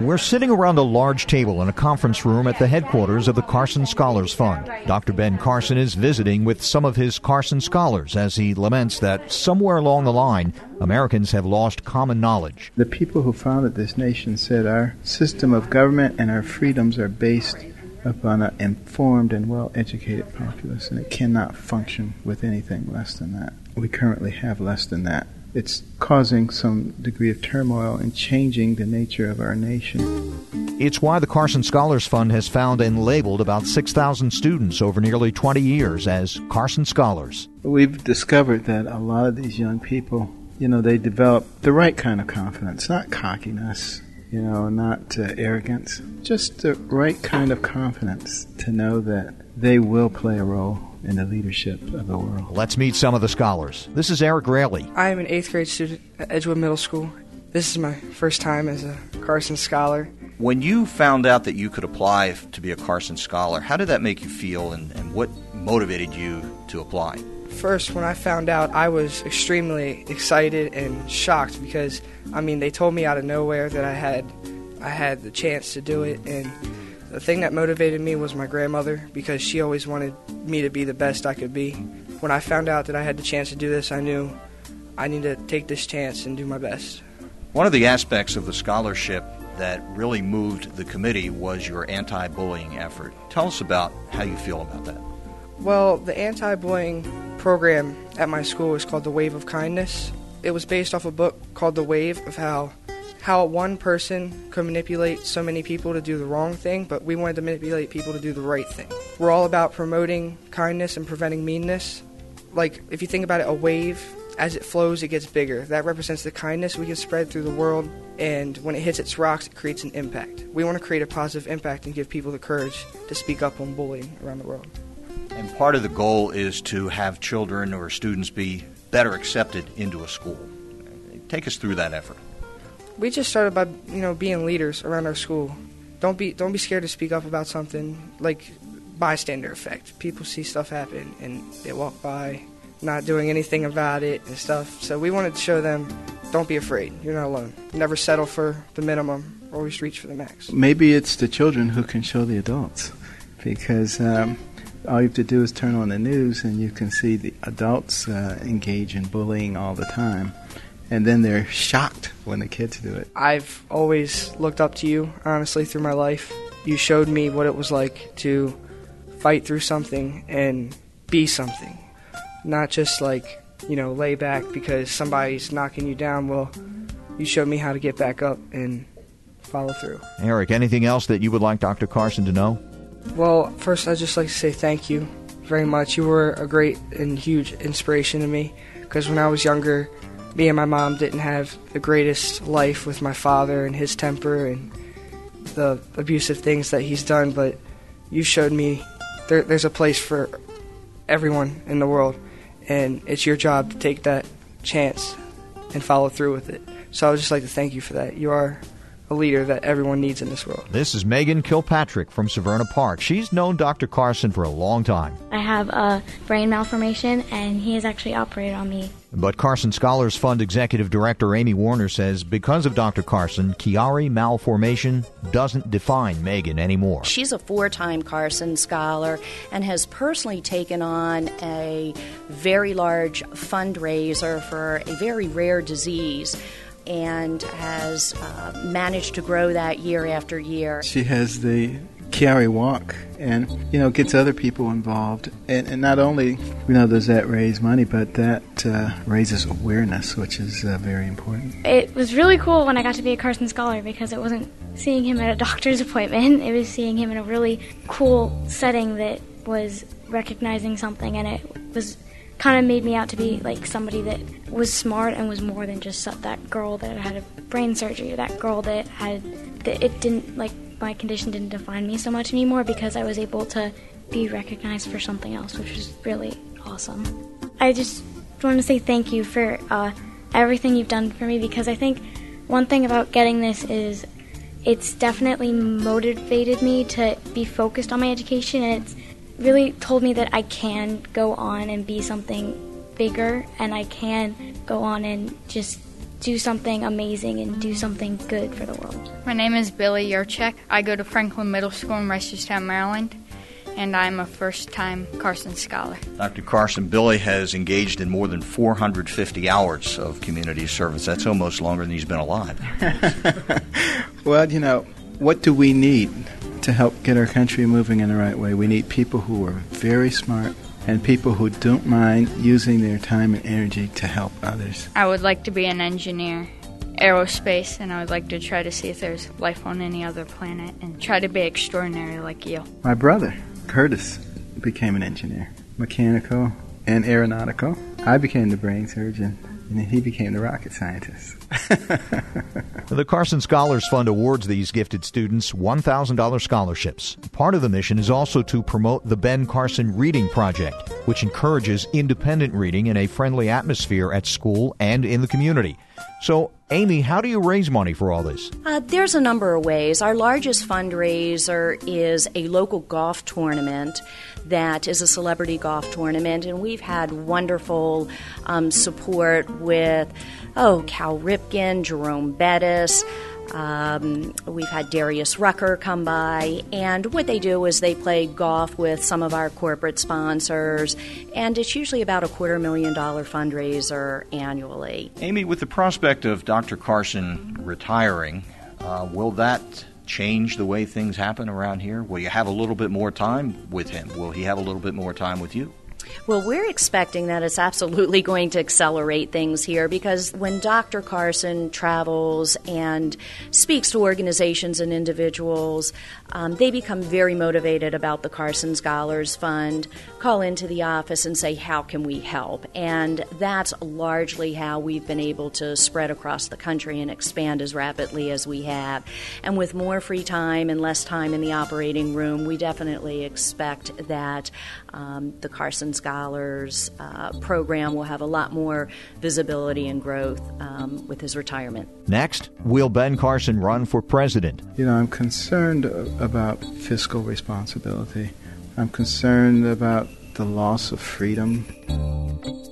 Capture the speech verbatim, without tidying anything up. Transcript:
We're sitting around a large table in a conference room at the headquarters of the Carson Scholars Fund. Doctor Ben Carson is visiting with some of his Carson scholars as he laments that somewhere along the line, Americans have lost common knowledge. The people who founded this nation said our system of government and our freedoms are based upon an informed and well-educated populace, and it cannot function with anything less than that. We currently have less than that. It's causing some degree of turmoil and changing the nature of our nation. It's why the Carson Scholars Fund has found and labeled about six thousand students over nearly twenty years as Carson Scholars. We've discovered that a lot of these young people, you know, they develop the right kind of confidence, not cockiness, you know, not uh, arrogance, just the right kind of confidence to know that they will play a role in the leadership of the world. Let's meet some of the scholars. This is Eric Raley. I am an eighth grade student at Edgewood Middle School. This is my first time as a Carson Scholar. When you found out that you could apply to be a Carson Scholar, how did that make you feel, and, and what motivated you to apply? First, when I found out, I was extremely excited and shocked because, I mean, they told me out of nowhere that I had, I had the chance to do it, and the thing that motivated me was my grandmother because she always wanted me to be the best I could be. When I found out that I had the chance to do this, I knew I needed to take this chance and do my best. One of the aspects of the scholarship that really moved the committee was your anti-bullying effort. Tell us about how you feel about that. Well, the anti-bullying program at my school is called The Wave of Kindness. It was based off a book called The Wave of how how one person could manipulate so many people to do the wrong thing, but we wanted to manipulate people to do the right thing. We're all about promoting kindness and preventing meanness. Like, if you think about it, a wave, as it flows, it gets bigger. That represents the kindness we can spread through the world, and when it hits its rocks, it creates an impact. We want to create a positive impact and give people the courage to speak up on bullying around the world. And part of the goal is to have children or students be better accepted into a school. Take us through that effort. We just started by, you know, being leaders around our school. Don't be don't be scared to speak up about something, like bystander effect. People see stuff happen and they walk by, not doing anything about it and stuff. So we wanted to show them, don't be afraid. You're not alone. Never settle for the minimum. Always reach for the max. Maybe it's the children who can show the adults, because um, all you have to do is turn on the news and you can see the adults uh, engage in bullying all the time. And then they're shocked when the kids do it. I've always looked up to you, honestly, through my life. You showed me what it was like to fight through something and be something. Not just like, you know, lay back because somebody's knocking you down. Well, you showed me how to get back up and follow through. Eric, anything else that you would like Doctor Carson to know? Well, first, I'd just like to say thank you very much. You were a great and huge inspiration to me because when I was younger, me and my mom didn't have the greatest life with my father and his temper and the abusive things that he's done, but you showed me there, there's a place for everyone in the world, and it's your job to take that chance and follow through with it. So I would just like to thank you for that. You are a leader that everyone needs in this world. This is Megan Kilpatrick from Severna Park. She's known Doctor Carson for a long time. I have a brain malformation, and he has actually operated on me. But Carson Scholars Fund Executive Director Amy Warner says because of Doctor Carson, Chiari malformation doesn't define Megan anymore. She's a four-time Carson Scholar and has personally taken on a very large fundraiser for a very rare disease, and has uh, managed to grow that year after year. She has the Chiari Walk and, you know, gets other people involved. And, and not only, you know, does that raise money, but that uh, raises awareness, which is uh, very important. It was really cool when I got to be a Carson Scholar because it wasn't seeing him at a doctor's appointment. It was seeing him in a really cool setting that was recognizing something, and it was kind of made me out to be like somebody that was smart and was more than just that girl that had a brain surgery, that girl that had, that it didn't, like, my condition didn't define me so much anymore because I was able to be recognized for something else, which was really awesome. I just want to say thank you for uh, everything you've done for me, because I think one thing about getting this is it's definitely motivated me to be focused on my education, and it's really told me that I can go on and be something bigger, and I can go on and just do something amazing and do something good for the world. My name is Billy Yurchek. I go to Franklin Middle School in Reisterstown, Maryland, and I'm a first-time Carson Scholar. Doctor Carson, Billy has engaged in more than four hundred fifty hours of community service. That's almost longer than he's been alive. Well, you know, what do we need to help get our country moving in the right way? We need people who are very smart and people who don't mind using their time and energy to help others. I would like to be an engineer, aerospace, and I would like to try to see if there's life on any other planet and try to be extraordinary like you. My brother, Curtis, became an engineer, mechanical and aeronautical. I became the brain surgeon, and then he became the rocket scientist. The Carson Scholars Fund awards these gifted students one thousand dollars scholarships. Part of the mission is also to promote the Ben Carson Reading Project, which encourages independent reading in a friendly atmosphere at school and in the community. So, Amy, how do you raise money for all this? Uh, there's a number of ways. Our largest fundraiser is a local golf tournament that is a celebrity golf tournament, and we've had wonderful um, support with, oh, Cal Ripken, Jerome Bettis. Um, we've had Darius Rucker come by, and what they do is they play golf with some of our corporate sponsors, and it's usually about a quarter million dollar fundraiser annually. Amy, with the prospect of Doctor Carson retiring, uh, will that change the way things happen around here? Will you have a little bit more time with him? Will he have a little bit more time with you? Well, we're expecting that it's absolutely going to accelerate things here, because when Doctor Carson travels and speaks to organizations and individuals, um, they become very motivated about the Carson Scholars Fund, call into the office and say, how can we help? And that's largely how we've been able to spread across the country and expand as rapidly as we have. And with more free time and less time in the operating room, we definitely expect that um, the Carson Scholars uh, program will have a lot more visibility and growth um, with his retirement. Next, will Ben Carson run for president? You know, I'm concerned about fiscal responsibility. I'm concerned about the loss of freedom.